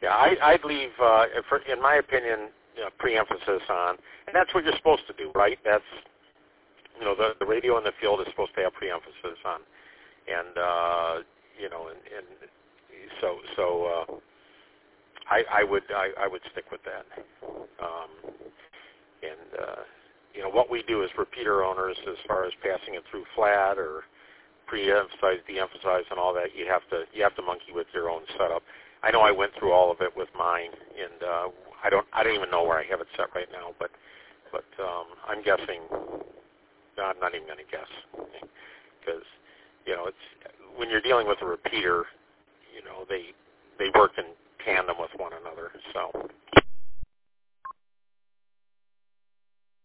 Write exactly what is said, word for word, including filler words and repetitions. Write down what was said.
Yeah, I, I'd leave, uh, for, in my opinion, you know, pre-emphasis on, and that's what you're supposed to do, right? That's, you know, the, the radio in the field is supposed to have pre-emphasis on, and uh, you know, and, and so so uh, I, I would I, I would stick with that. Um, and uh, you know, what we do as repeater owners, as far as passing it through flat or pre-emphasize, de-emphasize, and all that, you have to you have to monkey with your own setup. I know I went through all of it with mine, and uh, I don't I don't even know where I have it set right now, but but um, I'm guessing. No, I'm not even going to guess, because you know it's when you're dealing with a repeater, you know they they work in tandem with one another. So